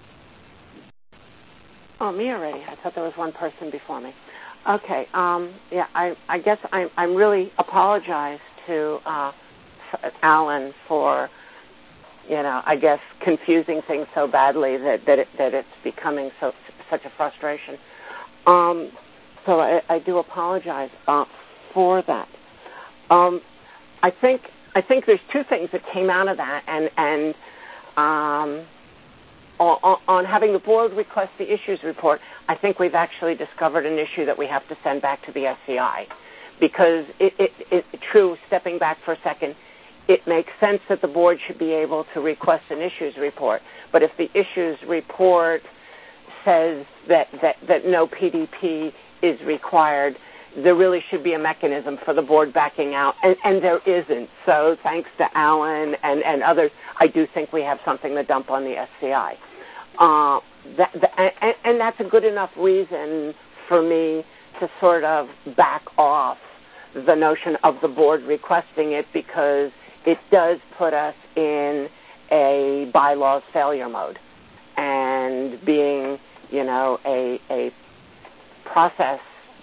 Oh, me already. I thought there was one person before me. Okay. Um, yeah, I, I guess I, I'm really apologize to uh, Alan for, you know, I guess confusing things so badly that that, it, that it's becoming so such a frustration. Um, so I, I do apologize uh, for that. Um, I think I think there's two things that came out of that, and and um, on, on having the board request the issues report, I think we've actually discovered an issue that we have to send back to the S C I, because it, it, it true. Stepping back for a second, it makes sense that the board should be able to request an issues report, but if the issues report says that, that, that no P D P is required, there really should be a mechanism for the board backing out, and, and there isn't. So thanks to Alan and, and others, I do think we have something to dump on the S C I. Uh, that, that, and, and that's a good enough reason for me to sort of back off the notion of the board requesting it, because it does put us in a bylaws failure mode. And being, you know, a, a process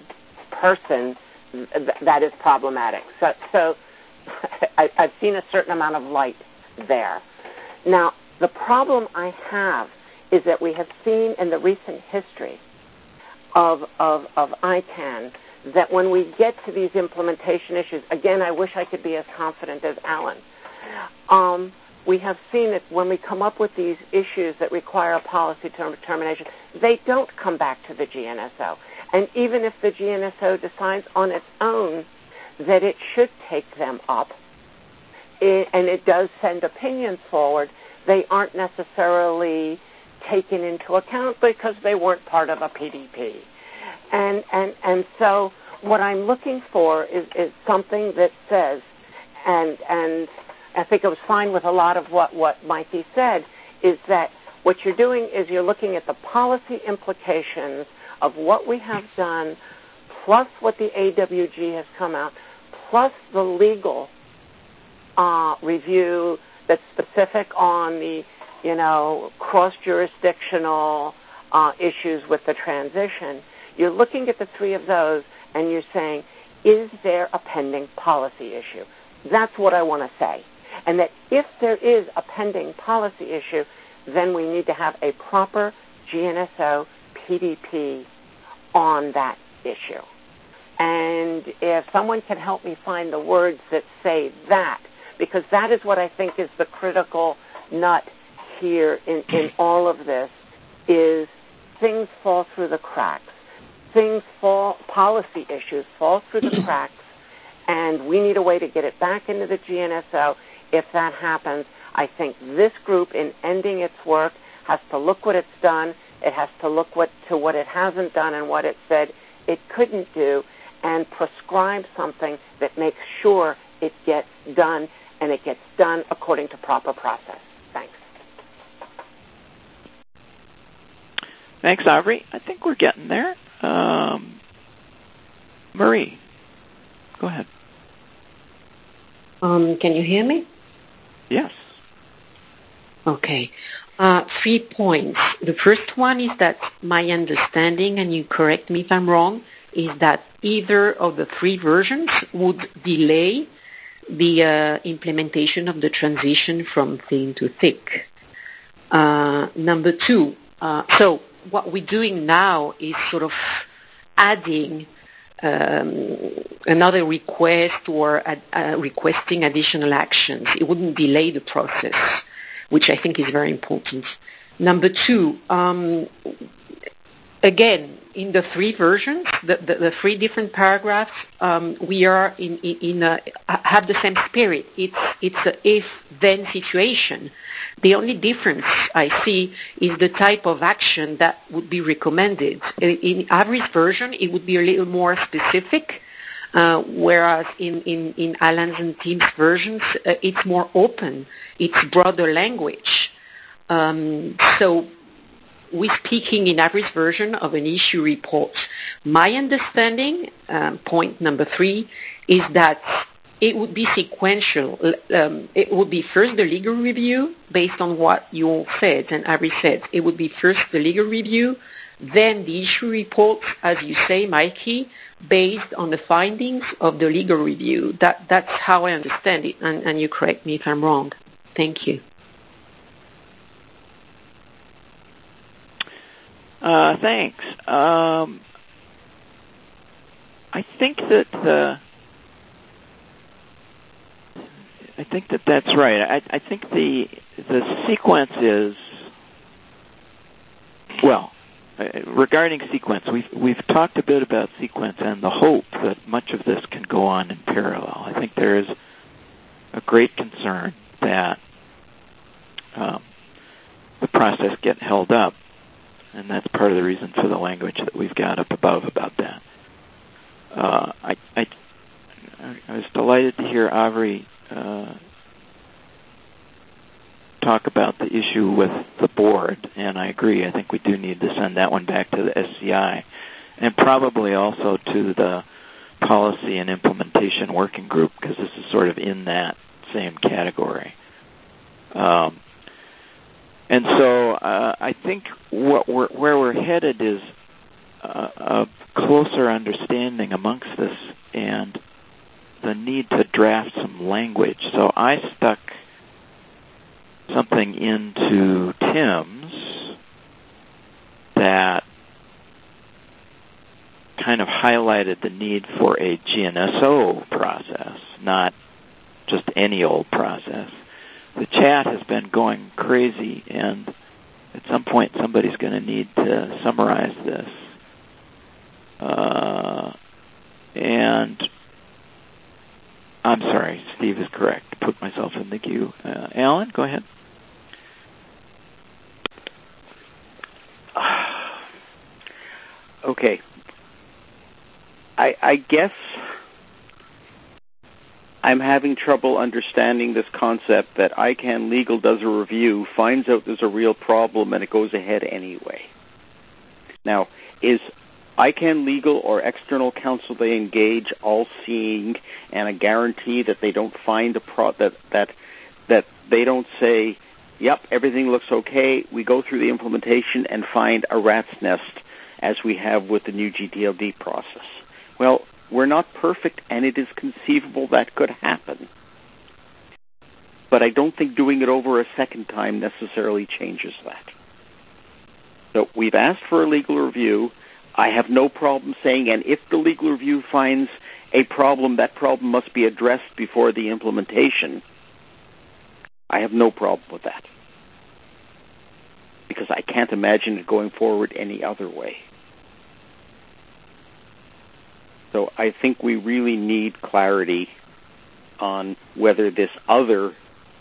person, th- that is problematic. So, so I, I've seen a certain amount of light there. Now, the problem I have is that we have seen in the recent history of, of, of I CANN that when we get to these implementation issues, again, I wish I could be as confident as Alan, um, we have seen that when we come up with these issues that require a policy determination, they don't come back to the G N S O. And even if the G N S O decides on its own that it should take them up, it, and it does send opinions forward, they aren't necessarily taken into account because they weren't part of a P D P. And and, and so what I'm looking for is, is something that says, and and I think it was fine with a lot of what, what Mikey said, is that what you're doing is you're looking at the policy implications of what we have done, plus what the A W G has come out, plus the legal uh, review that's specific on the, you know, cross-jurisdictional uh, issues with the transition. You're looking at the three of those and you're saying, is there a pending policy issue? That's what I want to say. And that if there is a pending policy issue, then we need to have a proper G N S O P D P on that issue. And if someone can help me find the words that say that, because that is what I think is the critical nut here in, in all of this, is things fall through the cracks. Things fall, policy issues fall through the cracks, and we need a way to get it back into the G N S O. If that happens, I think this group, in ending its work, has to look what it's done. It has to look what, to what it hasn't done and what it said it couldn't do, and prescribe something that makes sure it gets done, and it gets done according to proper process. Thanks. Thanks, Aubrey. I think we're getting there. Um, Marie, go ahead. Um, can you hear me? Yes. Okay. Uh, three points. The first one is that my understanding, and you correct me if I'm wrong, is that either of the three versions would delay the uh, implementation of the transition from thin to thick. Uh, number two, uh, so what we're doing now is sort of adding um, another request or ad, uh, requesting additional actions. It wouldn't delay the process, which I think is very important. Number two, um, again, in the three versions, the, the, the three different paragraphs, um, we are in, in, in a, have the same spirit. It's it's a if-then situation. The only difference I see is the type of action that would be recommended. In Avery's version, it would be a little more specific, uh, whereas in, in, in Alan's and Tim's versions, uh, it's more open. It's broader language. Um, so we're speaking in Avery's version of an issue report. My understanding, um, point number three, is that it would be sequential. Um, it would be first the legal review based on what you all said and Avery said. It would be first the legal review, then the issue report, as you say, Mikey, based on the findings of the legal review. That, that's how I understand it, and, and you correct me if I'm wrong. Thank you. Uh, thanks. Um, I think that the I think that that's right. I, I think the the sequence is well regarding sequence. We've we've talked a bit about sequence and the hope that much of this can go on in parallel. I think there is a great concern that um, the process get held up. And that's part of the reason for the language that we've got up above about that. Uh, I, I, I was delighted to hear Avery uh, talk about the issue with the board, and I agree. I think we do need to send that one back to the S C I, and probably also to the policy and implementation working group, because this is sort of in that same category. Um, and so uh, I think what we're, where we're headed is a, a closer understanding amongst us and the need to draft some language. So I stuck something into Tim's that kind of highlighted the need for a G N S O process, not just any old process. The chat has been going crazy, and at some point somebody's going to need to summarize this. Uh, and I'm sorry, Steve is correct. Put myself in the queue. Uh, Alan, go ahead. Okay. I, I guess I'm having trouble understanding this concept that I C A N Legal does a review, finds out there's a real problem, and it goes ahead anyway. Now, is I C A N Legal or external counsel they engage all-seeing and a guarantee that they don't find a pro that that that they don't say, "Yep, everything looks okay." We go through the implementation and find a rat's nest, as we have with the new G T L D process. Well, we're not perfect, and it is conceivable that could happen. But I don't think doing it over a second time necessarily changes that. So we've asked for a legal review. I have no problem saying, and if the legal review finds a problem, that problem must be addressed before the implementation. I have no problem with that, because I can't imagine it going forward any other way. So I think we really need clarity on whether this other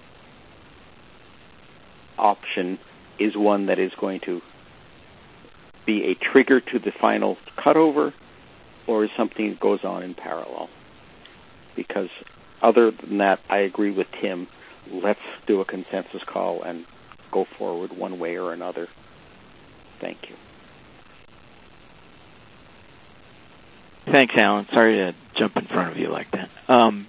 option is one that is going to be a trigger to the final cutover, or is something that goes on in parallel. Because other than that, I agree with Tim. Let's do a consensus call and go forward one way or another. Thank you. Thanks, Alan. Sorry to jump in front of you like that. Um,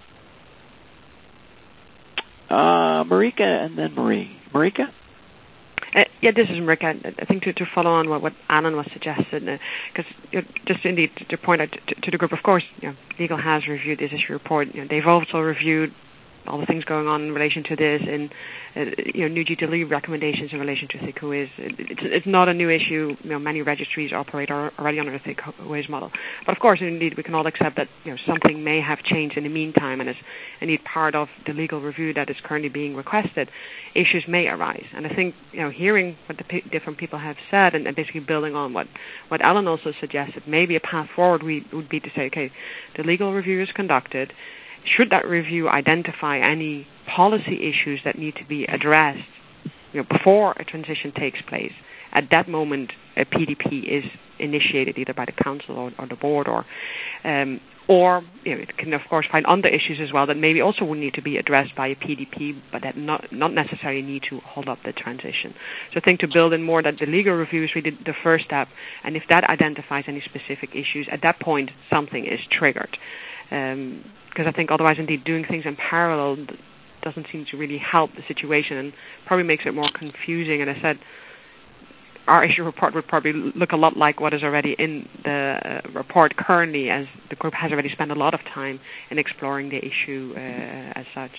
uh, Marika and then Marie. Marika? Uh, yeah, this is Marika. I think to, to follow on what, what Alan was suggesting, because uh, you know, just indeed to, to point out to, to the group, of course, you know, legal has reviewed this issue report. You know, they've also reviewed all the things going on in relation to this, and uh, you know, new G T L D recommendations in relation to thick who is. It, it's, it's not a new issue. You know, many registries operate already under the thick who is model. But of course, indeed, we can all accept that you know something may have changed in the meantime, and as indeed part of the legal review that is currently being requested, issues may arise. And I think you know, hearing what the p- different people have said, and, and basically building on what what Alan also suggested, maybe a path forward we, would be to say, okay, the legal review is conducted. Should that review identify any policy issues that need to be addressed you know, before a transition takes place, at that moment a P D P is initiated either by the council or, or the board, or um, or you know, it can of course find other issues as well that maybe also would need to be addressed by a P D P, but that not not necessarily need to hold up the transition. So I think to build in more that the legal review is really the first step, and if that identifies any specific issues, at that point something is triggered. Um, because I think otherwise, indeed, doing things in parallel doesn't seem to really help the situation and probably makes it more confusing. And I said our issue report would probably look a lot like what is already in the uh, report currently, as the group has already spent a lot of time in exploring the issue uh, as such.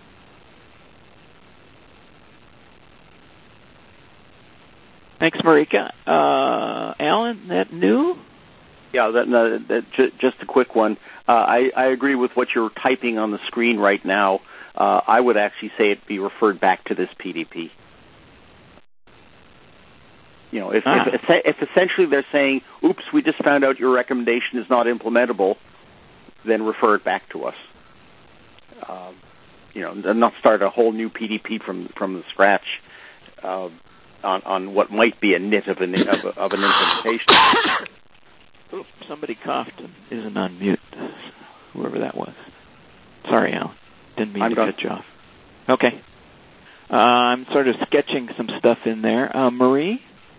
Thanks, Marika. Uh, Alan, that new? Yeah, that, no, that, just a quick one. Uh, I, I agree with what you're typing on the screen right now. Uh, I would actually say it be referred back to this P D P. You know, if, ah. if, if essentially they're saying, oops, we just found out your recommendation is not implementable, then refer it back to us. Um, you know, and not start a whole new P D P from, from the scratch uh, on, on what might be a nit of an, of, of an implementation. Oops, somebody coughed and isn't on mute, whoever that was. Sorry, Alan. Didn't mean I'm to done. cut you off. Okay. Uh, I'm sort of sketching some stuff in there. Uh, Marie?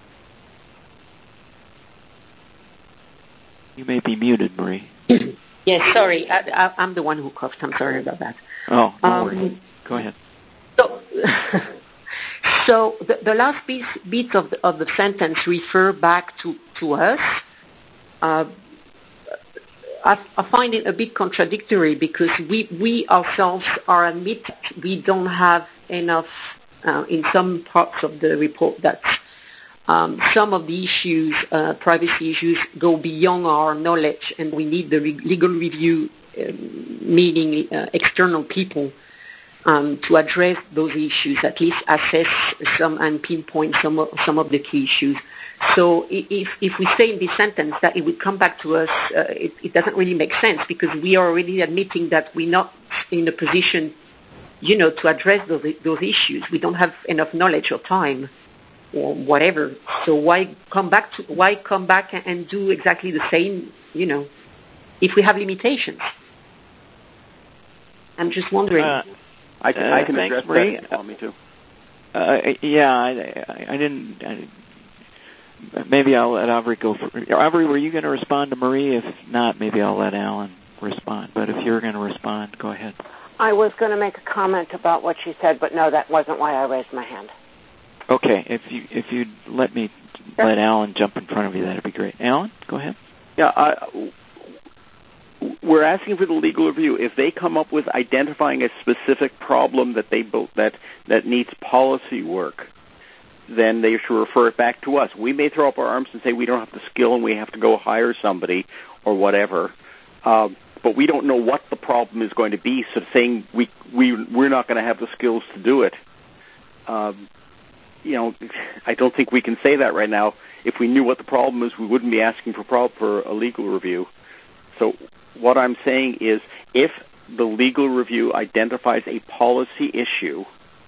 You may be muted, Marie. Yes, sorry. I, I, I'm the one who coughed. I'm sorry about that. Oh, no um, worries. Go ahead. So, so the, the last piece, bit of the, of the sentence refer back to, to us. Uh, I, I find it a bit contradictory because we, we ourselves are admit we don't have enough uh, in some parts of the report that um, some of the issues, uh, privacy issues, go beyond our knowledge, and we need the re- legal review, um, meaning uh, external people, um, to address those issues, at least assess some and pinpoint some of, some of the key issues. So if if we say in this sentence that it would come back to us, uh, it, it doesn't really make sense because we are already admitting that we're not in a position, you know, to address those those issues. We don't have enough knowledge or time or whatever. So why come back to why come back and do exactly the same, you know, if we have limitations? I'm just wondering. Uh, I can, I can uh, address thanks, Marie. that if you want me to. Uh, yeah, I, I, I didn't. I, maybe I'll let Avery go. For, Avery, were you going to respond to Marie? If not, maybe I'll let Alan respond. But if you're going to respond, go ahead. I was going to make a comment about what she said, but no, that wasn't why I raised my hand. Okay, if you if you'd let me sure. let Alan jump in front of you, that'd be great. Alan, go ahead. Yeah, I, we're asking for the legal review. If they come up with identifying a specific problem that they that that needs policy work, then they should refer it back to us. We may throw up our arms and say we don't have the skill and we have to go hire somebody or whatever, um, but we don't know what the problem is going to be. So saying we we we're not going to have the skills to do it, um, you know, I don't think we can say that right now. If we knew what the problem is, we wouldn't be asking for prob- for a legal review. So what I'm saying is, if the legal review identifies a policy issue,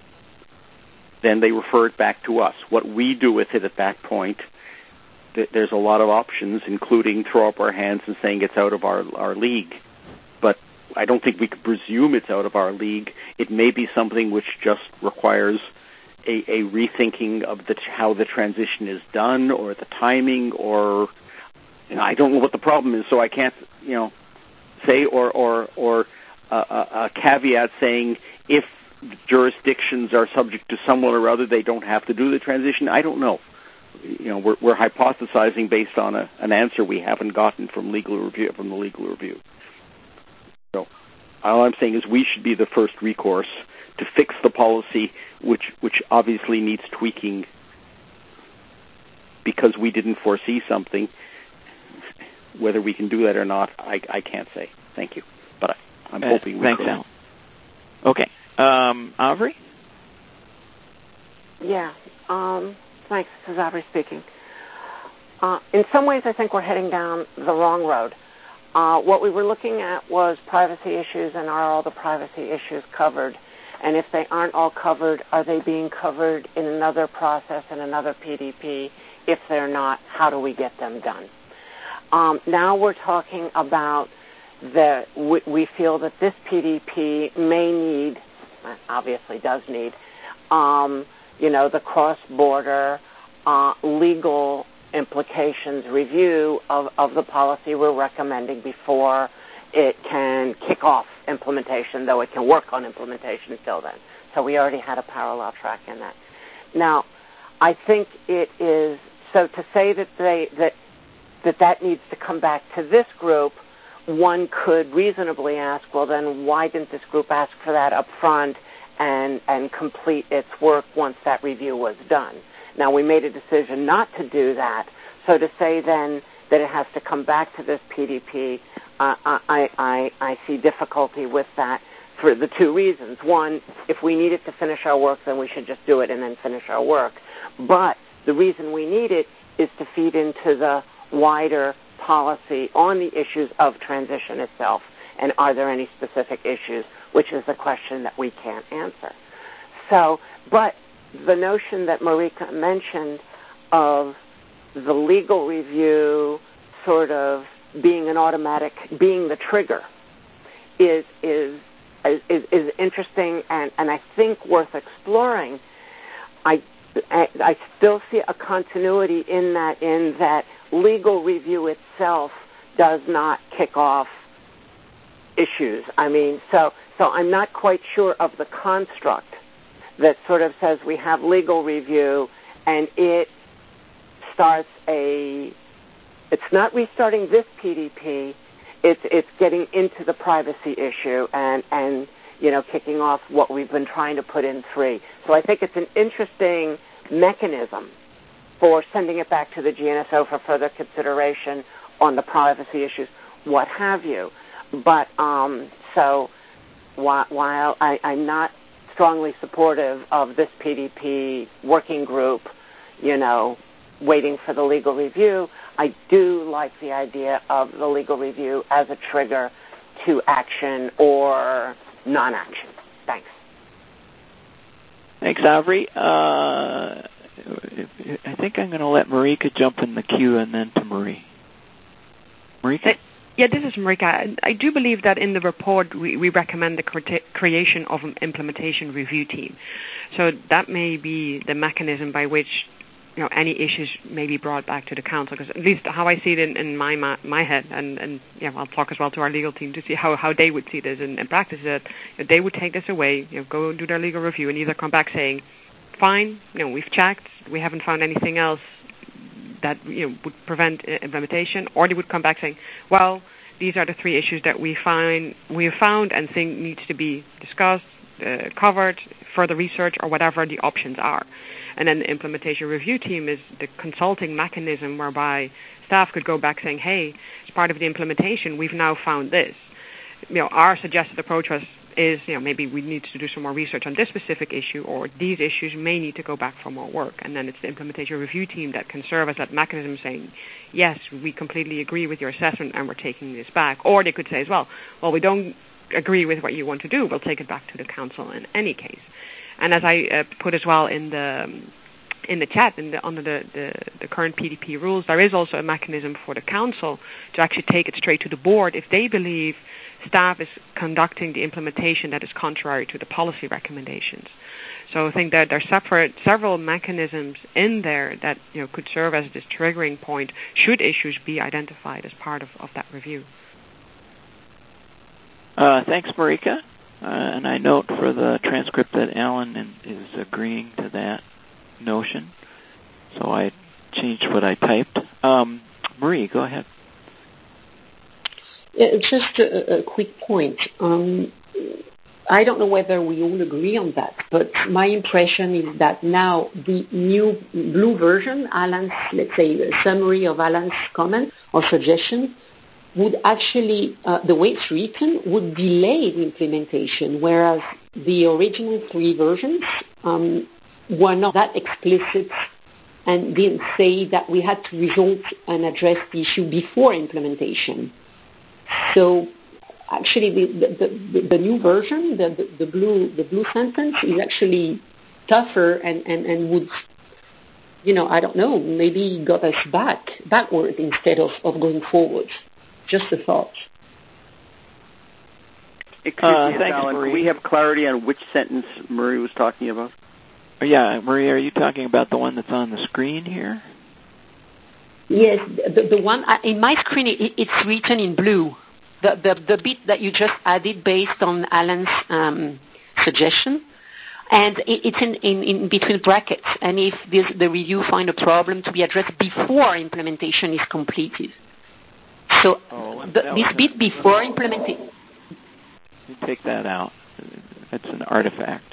then they refer it back to us. What we do with it at that point, th- there's a lot of options, including throw up our hands and saying it's out of our, our league. But I don't think we could presume it's out of our league. It may be something which just requires a, a rethinking of the, how the transition is done, or the timing, or you know, I don't know what the problem is, so I can't, you know, say, or or or uh, a caveat saying if jurisdictions are subject to someone or other, they don't have to do the transition. I don't know. You know, we're, we're hypothesizing based on a, an answer we haven't gotten from legal review from the legal review. So all I'm saying is we should be the first recourse to fix the policy, which which obviously needs tweaking because we didn't foresee something. Whether we can do that or not, I, I can't say. Thank you, but I, I'm uh, hoping we thanks, could. Al. Okay. Um, Avery? Yeah. Um, thanks. This is Avery speaking. Uh, in some ways, I think we're heading down the wrong road. Uh, what we were looking at was privacy issues, and are all the privacy issues covered? And if they aren't all covered, are they being covered in another process, in another P D P? If they're not, how do we get them done? Um, now we're talking about that we, we feel that this P D P may need, obviously does need, um, you know, the cross-border uh, legal implications review of, of the policy we're recommending before it can kick off implementation, though it can work on implementation until then. So we already had a parallel track in that. Now, I think it is, so to say that they, that that that needs to come back to this group, one could reasonably ask, well, then why didn't this group ask for that up front and, and complete its work once that review was done? Now, we made a decision not to do that, so to say then that it has to come back to this P D P, uh, I, I, I see difficulty with that for the two reasons. One, if we need it to finish our work, then we should just do it and then finish our work. But the reason we need it is to feed into the wider policy on the issues of transition itself, and are there any specific issues, which is the question that we can't answer. So, but the notion that Marika mentioned of the legal review sort of being an automatic, being the trigger, is is is, is interesting and, and I think worth exploring. I I still see a continuity in that, in that legal review itself does not kick off issues. I mean, so so I'm not quite sure of the construct that sort of says we have legal review and it starts a, it's not restarting this P D P, it's it's getting into the privacy issue and, and you know, kicking off what we've been trying to put in three. So I think it's an interesting mechanism for sending it back to the G N S O for further consideration on the privacy issues, what have you. But um, so while, while I, I'm not strongly supportive of this P D P working group, you know, waiting for the legal review, I do like the idea of the legal review as a trigger to action or non-action. Thanks. Thanks, Avri. Uh, I think I'm going to let Marika jump in the queue and then to Marie. Marika? Yeah, this is Marika. I do believe that in the report we, we recommend the cre- creation of an implementation review team. So that may be the mechanism by which, you know, any issues may be brought back to the council. Because at least how I see it in, in my my head, and, and yeah, I'll talk as well to our legal team to see how, how they would see this in, in practice. That you know, they would take this away, you know, go do their legal review, and either come back saying, "Fine, you know, we've checked, we haven't found anything else that you know would prevent implementation," or they would come back saying, "Well, these are the three issues that we find we have found and think needs to be discussed, uh, covered, further research, or whatever the options are." And then the implementation review team is the consulting mechanism whereby staff could go back saying, "Hey, as part of the implementation, we've now found this. You know, our suggested approach was is, you know, maybe we need to do some more research on this specific issue, or these issues may need to go back for more work." And then it's the implementation review team that can serve as that mechanism saying, "Yes, we completely agree with your assessment and we're taking this back." Or they could say as well, "Well, we don't agree with what you want to do. We'll take it back to the council in any case." And as I uh, put as well in the in the chat, in the, under the, the, the current P D P rules, there is also a mechanism for the council to actually take it straight to the board if they believe staff is conducting the implementation that is contrary to the policy recommendations. So I think that there are separate, several mechanisms in there that you know could serve as this triggering point should issues be identified as part of, of that review. Uh, thanks, Marika. Uh, and I note for the transcript that Alan is agreeing to that notion. So I changed what I typed. Um, Marie, go ahead. Yeah, just a, a quick point. Um, I don't know whether we all agree on that, but my impression is that now the new blue version, Alan's, let's say, a summary of Alan's comment or suggestion, would actually, uh, the way it's written, would delay the implementation, whereas the original three versions um, were not that explicit and didn't say that we had to resolve and address the issue before implementation. So actually, the, the, the, the new version, the, the, the blue the blue sentence, is actually tougher and, and, and would, you know, I don't know, maybe got us back, backward instead of, of going forward. Just a thought. Excuse uh, me, thanks, Alan. Marie. Can we have clarity on which sentence Marie was talking about? Oh, yeah, Marie, are you talking about the one that's on the screen here? Yes, the, the one in my screen, it, it's written in blue. The, the the bit that you just added based on Alan's um, suggestion, and it, it's in, in, in between brackets. And if this, the review find a problem to be addressed before implementation is completed. So oh, the, this bit before implementation. You take that out. That's an artifact.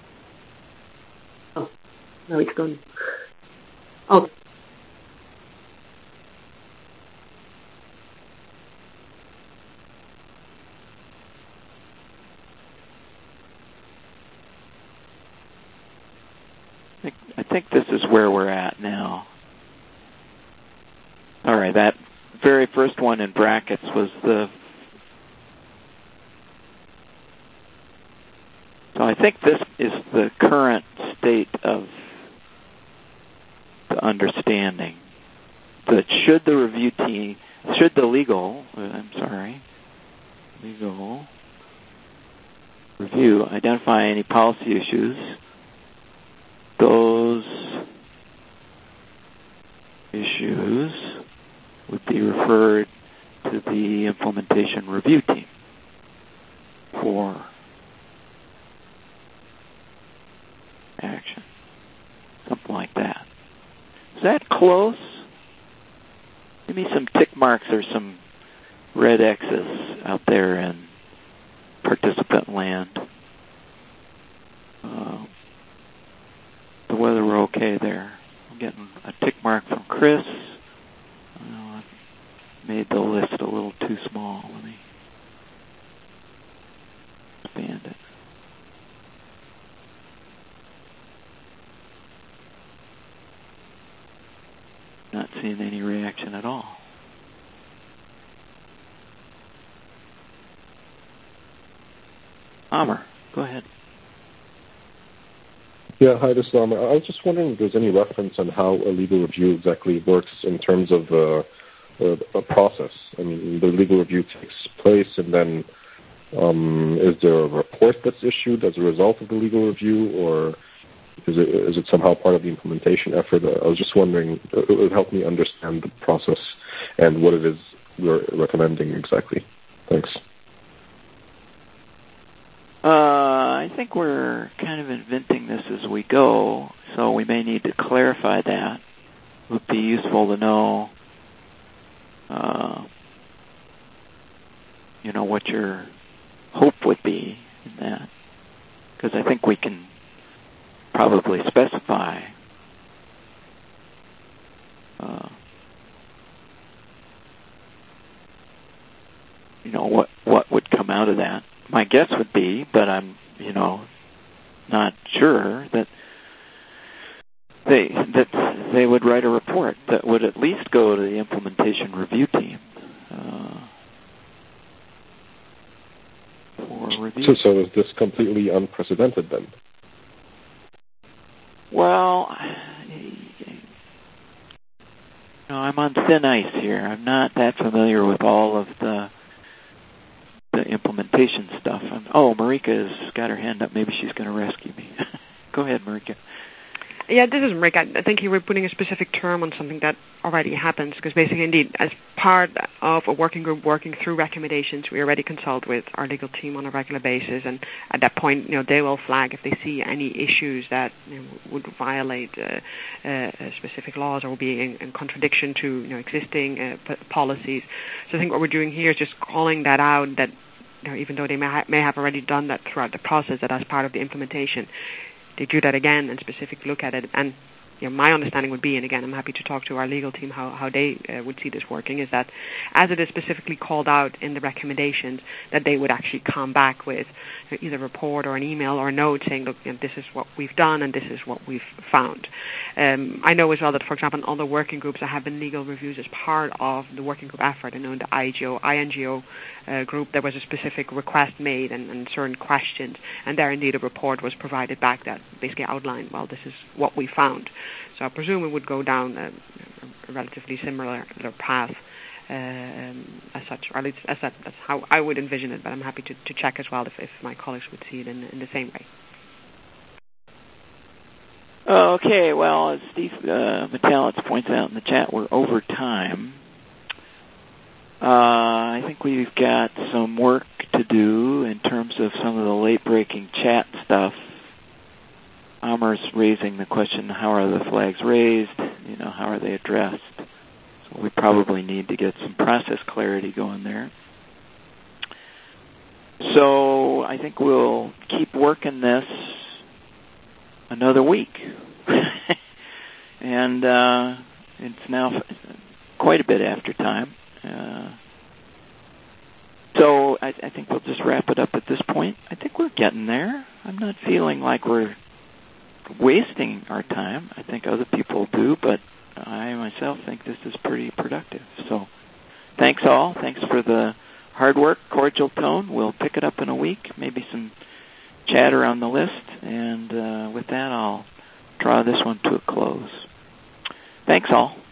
Oh, no, it's gone. Oh. I think, I think this is where we're at now. All right, that very first one in brackets was the... So I think this is the current state of the understanding. That should the review team, should the legal, I'm sorry, legal review identify any policy issues, those issues would be referred to the implementation review team. for action. Something like that. Is that close? Give me some tick marks or some red X's out there in participant land. Uh, the weather we're okay there. I'm getting a tick mark from Chris. Uh, I've made the list a little too small. Let me expand it. Not seeing any reaction at all. Amr, go ahead. Yeah, hi, this is Amr. I was just wondering if there's any reference on how a legal review exactly works in terms of uh, uh, a process. I mean, the legal review takes place, and then um, is there a report that's issued as a result of the legal review, or is it is it somehow part of the implementation effort? I was just wondering, it would help me understand the process and what it is we're recommending exactly. Thanks. Uh, I think we're kind of inventing this as we go, so we may need to clarify that. It would be useful to know, uh, you know, what your hope would be in that, because I think we can probably specify uh, you know, what what would come out of that. My guess would be, but I'm, you know, not sure, that they that they would write a report that would at least go to the implementation review team uh, for review. So, so is this completely unprecedented then? Well, no, I'm on thin ice here. I'm not that familiar with all of the the implementation stuff. I'm, oh, Marika has got her hand up. Maybe she's going to rescue me. Go ahead, Marika. Yeah, this is Marika. I think you were putting a specific term on something that already happens, because basically, indeed, as part of a working group working through recommendations, we already consult with our legal team on a regular basis, and at that point, you know, they will flag if they see any issues that, you know, would violate uh, uh, specific laws or will be in, in contradiction to, you know, existing uh, p- policies. So I think what we're doing here is just calling that out, that, you know, even though they may, ha- may have already done that throughout the process, that as part of the implementation, they do that again and specifically look at it. And, you know, my understanding would be, and again, I'm happy to talk to our legal team how, how they uh, would see this working, is that as it is specifically called out in the recommendations, that they would actually come back with either a report or an email or a note saying, look, you know, this is what we've done and this is what we've found. Um, I know as well that, for example, in other working groups, there have been legal reviews as part of the working group effort. I know in the I G O, I N G O uh, group, there was a specific request made and, and certain questions, and there indeed a report was provided back that basically outlined, well, this is what we found. So I presume it would go down a, a relatively similar path uh, um, as such, or at least as that, that's how I would envision it, but I'm happy to, to check as well if, if my colleagues would see it in, in the same way. Okay, well, as Steve uh, Metalitz points out in the chat, we're over time. Uh, I think we've got some work to do in terms of some of the late-breaking chat stuff. Amr's raising the question, how are the flags raised? You know, how are they addressed? So we probably need to get some process clarity going there. So I think we'll keep working this another week. And uh, it's now quite a bit after time. Uh, so I, I think we'll just wrap it up at this point. I think we're getting there. I'm not feeling like we're wasting our time. I think other people do, but I myself think this is pretty productive. So thanks all. Thanks for the hard work, cordial tone. We'll pick it up in a week, maybe some chatter on the list, and uh, with that I'll draw this one to a close. Thanks all.